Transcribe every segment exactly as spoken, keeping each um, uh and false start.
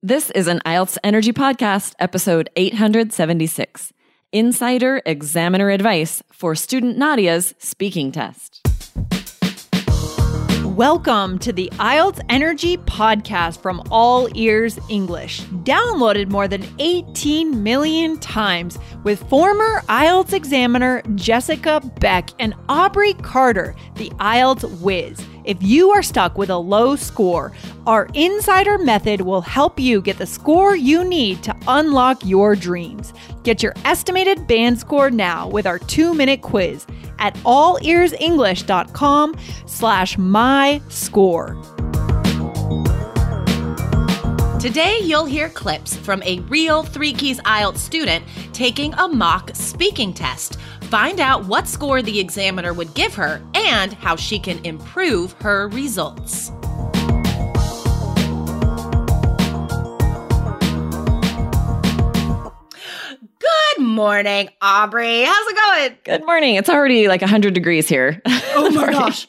This is an I E L T S Energy Podcast, episode eight hundred seventy-six. Insider Examiner Advice for Student Nadia's Speaking Test. Welcome to the I E L T S Energy Podcast from All Ears English, downloaded more than eighteen million times with former I E L T S examiner Jessica Beck and Aubrey Carter, the I E L T S whiz. If you are stuck with a low score, our Insider Method will help you get the score you need to unlock your dreams. Get your estimated band score now with our two-minute quiz at allearsenglish.com slash my score. Today, you'll hear clips from a real Three Keys I E L T S student taking a mock speaking test. Find out what score the examiner would give her and how she can improve her results. Good morning, Aubrey. How's it going? Good morning. It's already like one hundred degrees here. Oh my gosh.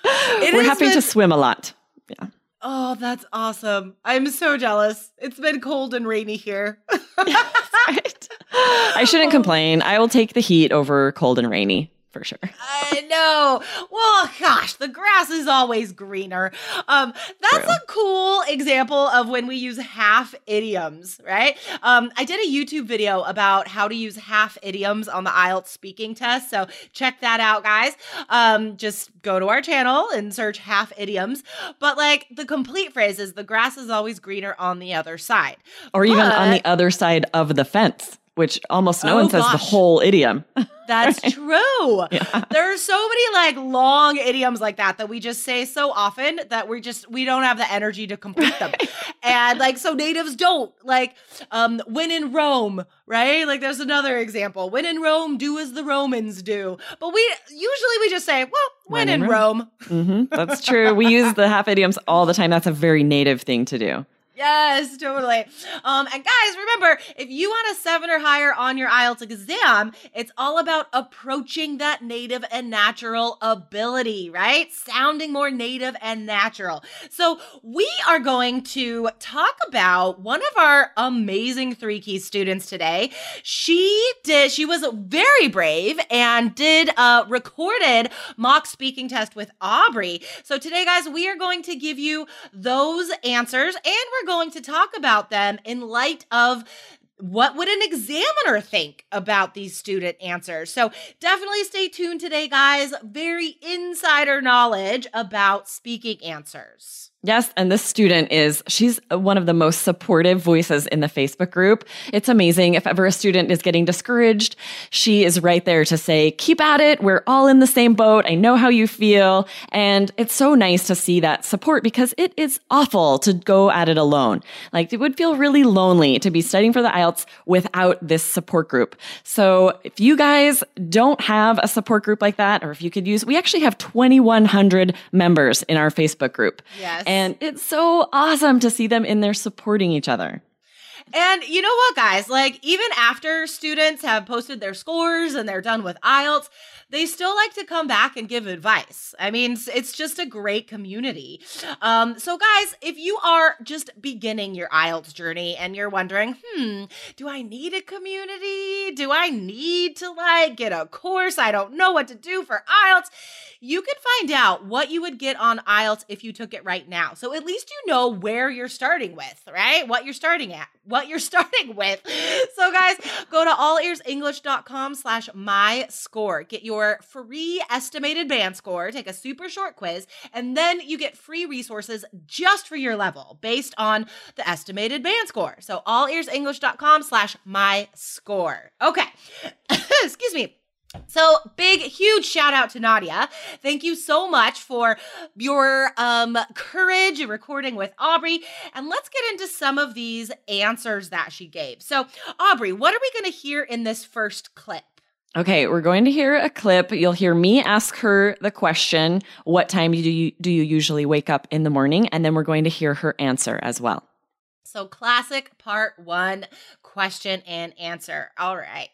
It We're has happy been- to swim a lot. Yeah. Oh, that's awesome. I'm so jealous. It's been cold and rainy here. Right. I shouldn't complain. I will take the heat over cold and rainy for sure. I know. Well, gosh, the grass is always greener. Um, that's True. a cool example of when we use half idioms, right? Um, I did a YouTube video about how to use half idioms on the I E L T S speaking test. So check that out, guys. Um, just go to our channel and search half idioms. But like the complete phrase is the grass is always greener on the other side. Or even But- on the other side of the fence, which almost no Oh, one says the gosh. whole idiom. That's Right. true. Yeah. There are so many like long idioms like that that we just say so often that we just we don't have the energy to complete them. And like so natives don't like um when in Rome, right? Like there's another example. When in Rome, do as the Romans do. But we usually we just say, well, when, in Rome. hmm That's true. We use the half idioms all the time. That's a very native thing to do. Yes, totally. Um, and guys, remember, if you want a seven or higher on your I E L T S exam, it's all about approaching that native and natural ability, right? Sounding more native and natural. So we are going to talk about one of our amazing Three Keys students today. She did, she was very brave and did a recorded mock speaking test with Aubrey. So today, guys, we are going to give you those answers and we're going to talk about them in light of what would an examiner think about these student answers. So definitely stay tuned today, guys. Very insider knowledge about speaking answers. Yes, and this student is, she's one of the most supportive voices in the Facebook group. It's amazing. If ever a student is getting discouraged, she is right there to say, keep at it. We're all in the same boat. I know how you feel. And it's so nice to see that support because it is awful to go at it alone. Like it would feel really lonely to be studying for the I E L T S without this support group. So if you guys don't have a support group like that, or if you could use, we actually have twenty-one hundred members in our Facebook group. Yes. And it's so awesome to see them in there supporting each other. And you know what, guys? Like, even after students have posted their scores and they're done with I E L T S, they still like to come back and give advice. I mean, it's, it's just a great community. Um, so, guys, if you are just beginning your I E L T S journey and you're wondering, hmm, do I need a community? Do I need to, like, get a course? I don't know what to do for I E L T S. You can find out what you would get on I E L T S if you took it right now. So at least you know where you're starting with, right? What you're starting at, what you're starting with. So guys, go to allearsenglish.com slash my score. Get your free estimated band score, take a super short quiz, and then you get free resources just for your level based on the estimated band score. So allearsenglish.com slash my score. Okay. Excuse me. So big, huge shout out to Nadia. Thank you so much for your um, courage in recording with Aubrey. And let's get into some of these answers that she gave. So Aubrey, what are we going to hear in this first clip? Okay, we're going to hear a clip. You'll hear me ask her the question, what time do you, do you usually wake up in the morning? And then we're going to hear her answer as well. So classic part one, question and answer. All right.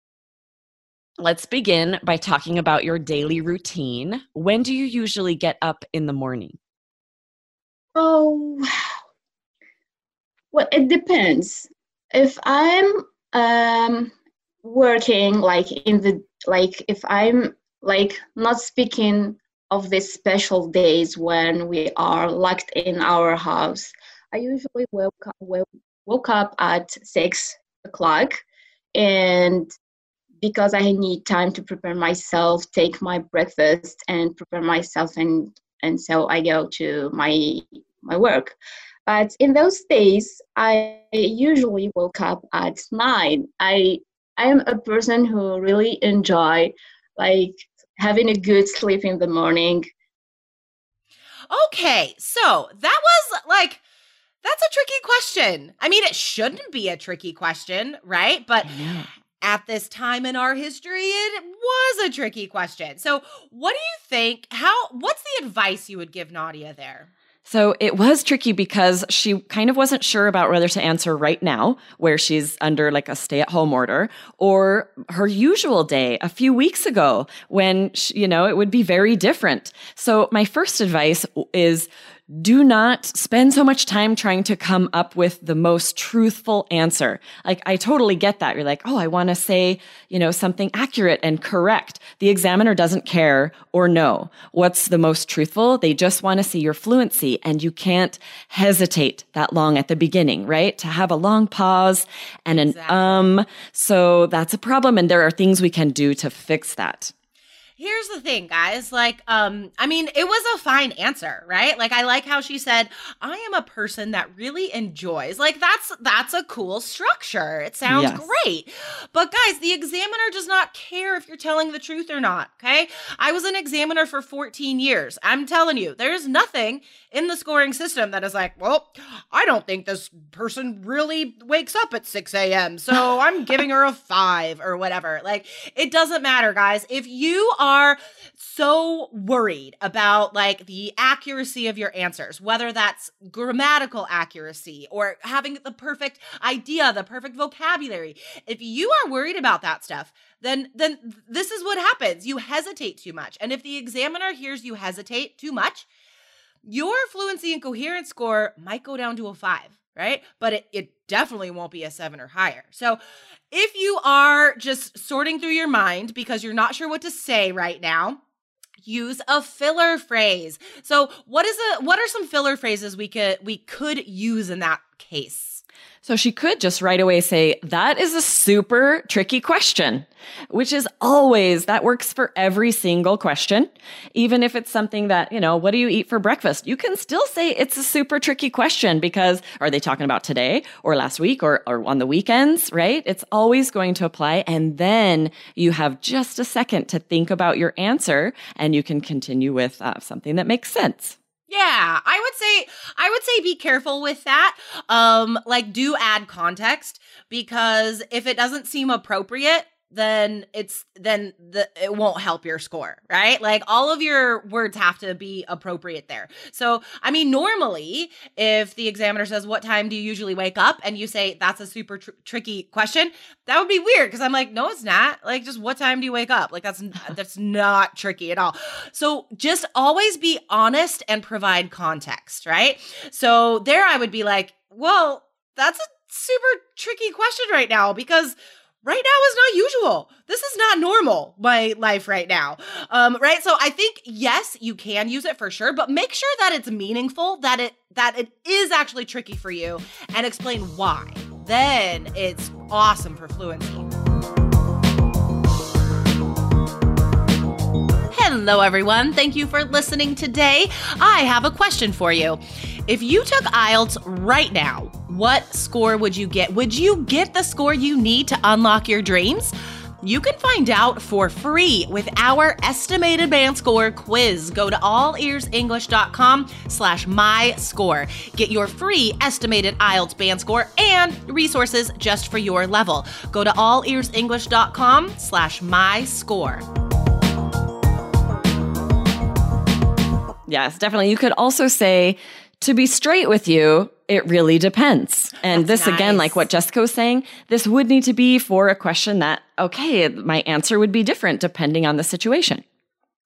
Let's begin by talking about your daily routine. When do you usually get up in the morning? Oh, Well, it depends. If I'm um, working like in the like if I'm like not speaking of these special days when we are locked in our house, I usually woke up, woke up at six o'clock, and because I need time to prepare myself, take my breakfast, and prepare myself, and and so I go to my my work. But in those days, I usually woke up at nine. I I am a person who really enjoy like having a good sleep in the morning. Okay, so that was like, that's a tricky question. I mean, it shouldn't be a tricky question, right? But Yeah. at this time in our history, it was a tricky question. So what do you think, how, what's the advice you would give Nadia there? So it was tricky because she kind of wasn't sure about whether to answer right now, where she's under like a stay-at-home order, or her usual day a few weeks ago when, she, you know, it would be very different. So my first advice is do not spend so much time trying to come up with the most truthful answer. Like, I totally get that. You're like, oh, I want to say, you know, something accurate and correct. The examiner doesn't care or know what's the most truthful. They just want to see your fluency, and you can't hesitate that long at the beginning, right? To have a long pause and an Exactly. um. So that's a problem. And there are things we can do to fix that. Here's the thing, guys. Like, um, I mean, it was a fine answer, right? Like, I like how she said, I am a person that really enjoys. Like, that's that's a cool structure. It sounds Yes. great. But guys, the examiner does not care if you're telling the truth or not, okay? I was an examiner for fourteen years. I'm telling you, there's nothing in the scoring system that is like, well, I don't think this person really wakes up at six a.m., so I'm giving her a five or whatever. Like, it doesn't matter, guys. If you are so worried about like the accuracy of your answers, whether that's grammatical accuracy or having the perfect idea, the perfect vocabulary, if you are worried about that stuff, then then this is what happens. You hesitate too much. And if the examiner hears you hesitate too much, your fluency and coherence score might go down to a five, right? But it, it definitely won't be a seven or higher. So if you are just sorting through your mind because you're not sure what to say right now, use a filler phrase. So what is a what are some filler phrases we could we could use in that case? So she could just right away say, that is a super tricky question, which is always, that works for every single question. Even if it's something that, you know, what do you eat for breakfast? You can still say it's a super tricky question because are they talking about today or last week or, or on the weekends, right? It's always going to apply. And then you have just a second to think about your answer and you can continue with uh, something that makes sense. Yeah, I would say I would say be careful with that. Um, like do add context, because if it doesn't seem appropriate, then it's then the it won't help your score, right? Like all of your words have to be appropriate there. So, I mean, normally if the examiner says, what time do you usually wake up? And you say, that's a super tr- tricky question, that would be weird because I'm like, no, it's not. Like, just what time do you wake up? Like, that's that's not tricky at all. So just always be honest and provide context, right? So there I would be like, well, that's a super tricky question right now because right now is not usual. This is not normal, my life right now. Um, right? So I think, yes, you can use it for sure, but make sure that it's meaningful, that it that it is actually tricky for you, and explain why. Then it's awesome for fluency. Hello, everyone. Thank you for listening today. I have a question for you. If you took I E L T S right now, what score would you get? Would you get the score you need to unlock your dreams? You can find out for free with our estimated band score quiz. Go to allearsenglish.com slash my score. Get your free estimated I E L T S band score and resources just for your level. Go to allearsenglish.com slash my score. Yes, definitely. You could also say, to be straight with you, it really depends. And That's this, nice. Again, like what Jessica was saying, this would need to be for a question that, okay, my answer would be different depending on the situation.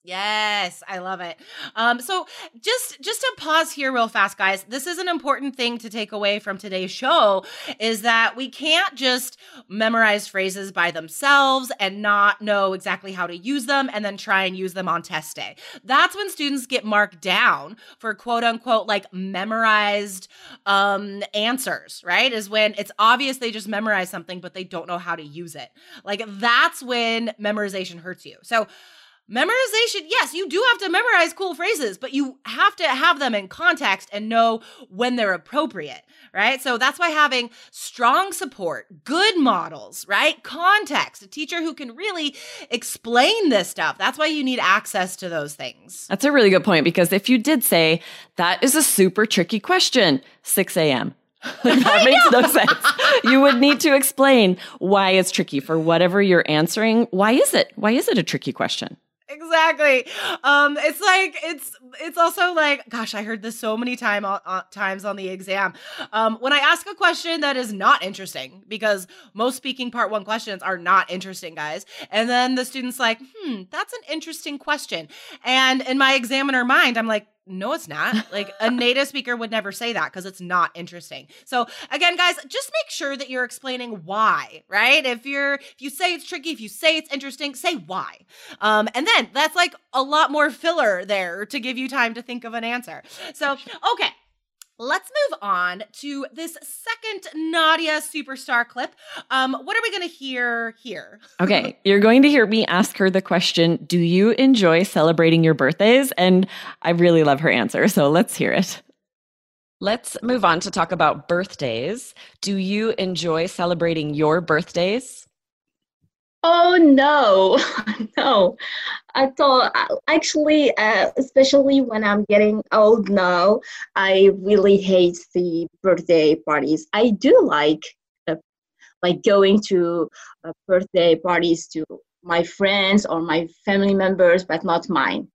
Yes, I love it. Um, so just just to pause here real fast, guys, this is an important thing to take away from today's show is that we can't just memorize phrases by themselves and not know exactly how to use them and then try and use them on test day. That's when students get marked down for quote unquote like memorized um, answers, right? Is when it's obvious they just memorize something, but they don't know how to use it. Like that's when memorization hurts you. So memorization, yes, you do have to memorize cool phrases, but you have to have them in context and know when they're appropriate, right? So that's why having strong support, good models, right? Context, a teacher who can really explain this stuff. That's why you need access to those things. That's a really good point, because if you did say, that is a super tricky question, six a.m., like that makes no sense. You would need to explain why it's tricky for whatever you're answering. Why is it? Why is it a tricky question? Exactly. Um, it's like, it's, it's also like, gosh, I heard this so many time, uh, times on the exam. Um, when I ask a question that is not interesting, because most speaking part one questions are not interesting, guys. And then the student's like, hmm, that's an interesting question. And in my examiner mind, I'm like, no, it's not. Like a native speaker would never say that because it's not interesting. So again, guys, just make sure that you're explaining why, right? If you're, if you say it's tricky, if you say it's interesting, say why. Um, and then that's like a lot more filler there to give you time to think of an answer. So, okay. Let's move on to this second Nadia superstar clip. Um, what are we going to hear here? Okay, you're going to hear me ask her the question, do you enjoy celebrating your birthdays? And I really love her answer, so let's hear it. Let's move on to talk about birthdays. Do you enjoy celebrating your birthdays? Oh, no, no. I thought, actually, uh, especially when I'm getting old now, I really hate the birthday parties. I do like, uh, like going to uh, birthday parties to my friends or my family members, but not mine.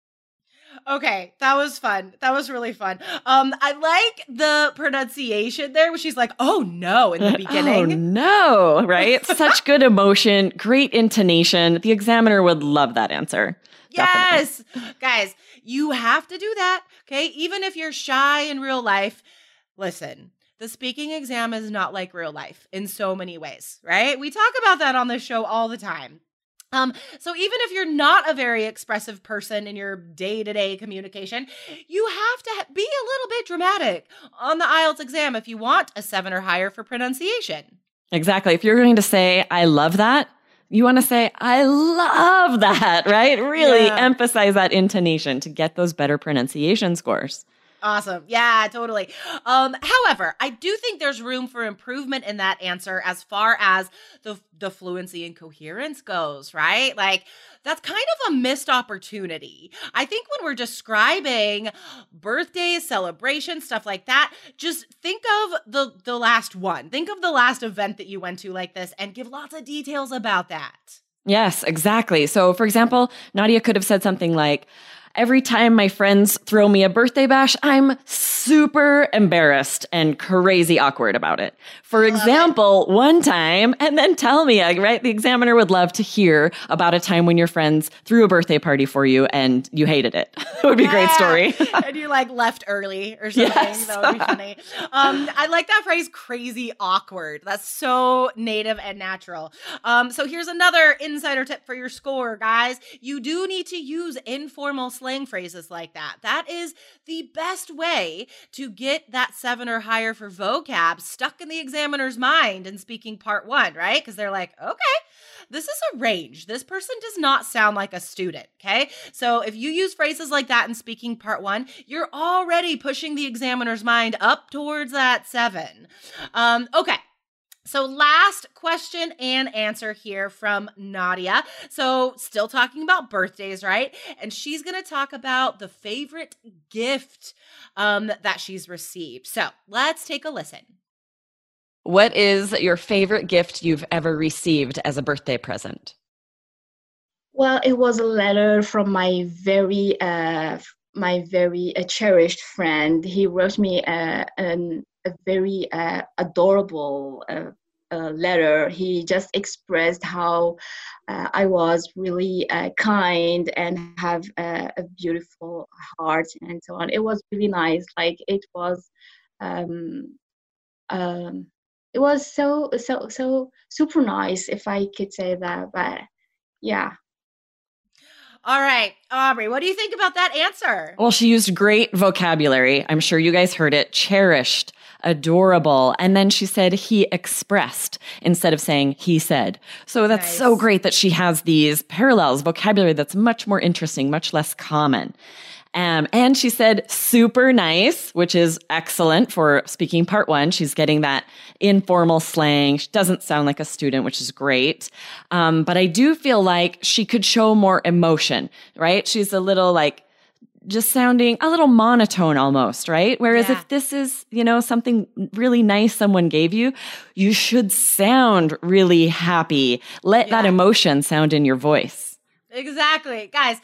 Okay, that was fun. That was really fun. Um, I like the pronunciation there, where she's like, "Oh no," in the beginning. Oh no, right? Such good emotion, great intonation. The examiner would love that answer. Yes, definitely. Guys, you have to do that. Okay, even if you're shy in real life, listen. The speaking exam is not like real life in so many ways, right? We talk about that on this show all the time. Um, so even if you're not a very expressive person in your day-to-day communication, you have to be a little bit dramatic on the I E L T S exam if you want a seven or higher for pronunciation. Exactly. If you're going to say, I love that, you want to say, I love that, right? Really yeah. Emphasize that intonation to get those better pronunciation scores. Awesome. Yeah, totally. Um, however, I do think there's room for improvement in that answer as far as the, the fluency and coherence goes, right? Like, that's kind of a missed opportunity. I think when we're describing birthdays, celebrations, stuff like that, just think of the, the last one. Think of the last event that you went to like this and give lots of details about that. Yes, exactly. So, for example, Nadia could have said something like, every time my friends throw me a birthday bash, I'm super embarrassed and crazy awkward about it. For example, it. one time, and then tell me, right? The examiner would love to hear about a time when your friends threw a birthday party for you and you hated it. It would be yeah. a great story. And you like left early or something. Yes. That would be funny. Um, I like that phrase, crazy awkward. That's so native and natural. Um, so here's another insider tip for your score, guys. You do need to use informal slang phrases like that. That is the best way to get that seven or higher for vocab stuck in the examiner's mind in speaking part one, right? Because they're like, okay, this is a range. This person does not sound like a student, okay? So if you use phrases like that in speaking part one, you're already pushing the examiner's mind up towards that seven. Um, okay. So last question and answer here from Nadia. So still talking about birthdays, right? And she's going to talk about the favorite gift um, that she's received. So let's take a listen. What is your favorite gift you've ever received as a birthday present? Well, it was a letter from my very, uh, my very uh, cherished friend. He wrote me uh, an a very uh, adorable uh, uh, letter. He just expressed how uh, I was really uh, kind and have a, a beautiful heart and so on. It was really nice. Like it was, um, um, it was so so so super nice, if I could say that. But yeah. All right, Aubrey, what do you think about that answer? Well, she used great vocabulary. I'm sure you guys heard it. Cherished, adorable. And then she said he expressed instead of saying he said. So that's Nice. so great that she has these parallels, vocabulary that's much more interesting, much less common. Um, and she said super nice, which is excellent for speaking part one. She's getting that informal slang. She doesn't sound like a student, which is great. Um, but I do feel like she could show more emotion, right? She's a little like just sounding a little monotone almost, right? Whereas Yeah. if this is, you know, something really nice someone gave you, you should sound really happy. Let that Yeah. emotion sound in your voice. Exactly. Guys,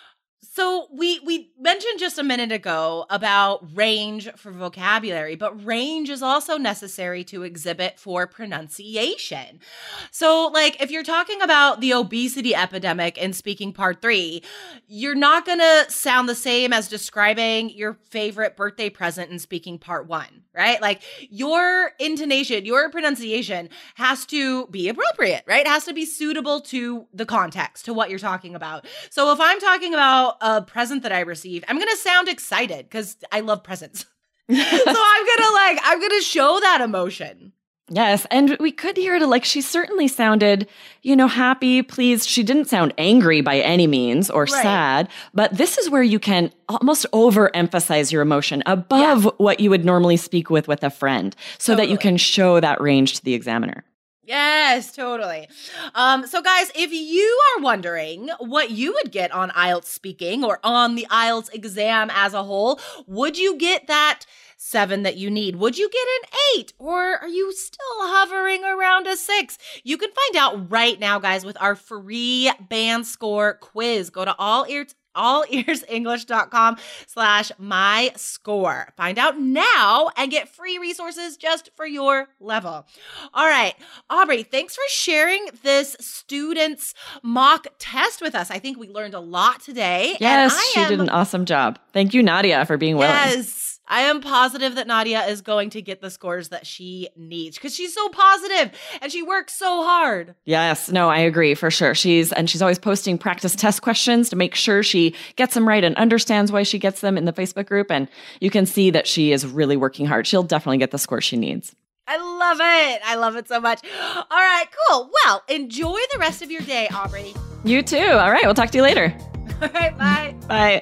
so we we mentioned just a minute ago about range for vocabulary, but range is also necessary to exhibit for pronunciation. So like if you're talking about the obesity epidemic in speaking part three, you're not going to sound the same as describing your favorite birthday present in speaking part one, right? Like your intonation, your pronunciation has to be appropriate, right? It has to be suitable to the context, to what you're talking about. So if I'm talking about a present that I received, I'm going to sound excited because I love presents. So I'm going to like, I'm going to show that emotion. Yes, and we could hear it like she certainly sounded, you know, happy, pleased. She didn't sound angry by any means or Right. sad, but this is where you can almost overemphasize your emotion above Yeah. what you would normally speak with with a friend so that you Totally. can show that range to the examiner. Yes, totally. Um, so guys, if you are wondering what you would get on I E L T S speaking or on the I E L T S exam as a whole, would you get that seven that you need? Would you get an eight? Or are you still hovering around a six? You can find out right now, guys, with our free band score quiz. Go to all ears all ears english dot com slash my score. Find out now and get free resources just for your level. All right, Aubrey, thanks for sharing this student's mock test with us. I think we learned a lot today. Yes, and I she am, did an awesome job. Thank you, Nadia, for being willing. Yes. I am positive that Nadia is going to get the scores that she needs because she's so positive and she works so hard. Yes, no, I agree for sure. She's and she's always posting practice test questions to make sure she gets them right and understands why she gets them in the Facebook group. And you can see that she is really working hard. She'll definitely get the score she needs. I love it. I love it so much. All right, cool. Well, enjoy the rest of your day, Aubrey. You too. All right, we'll talk to you later. All right, bye. Bye.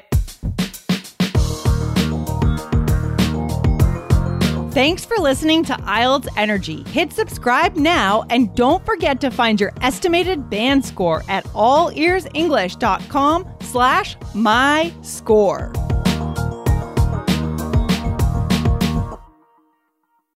Thanks for listening to I E L T S Energy. Hit subscribe now and don't forget to find your estimated band score at all ears english dot com slash my score.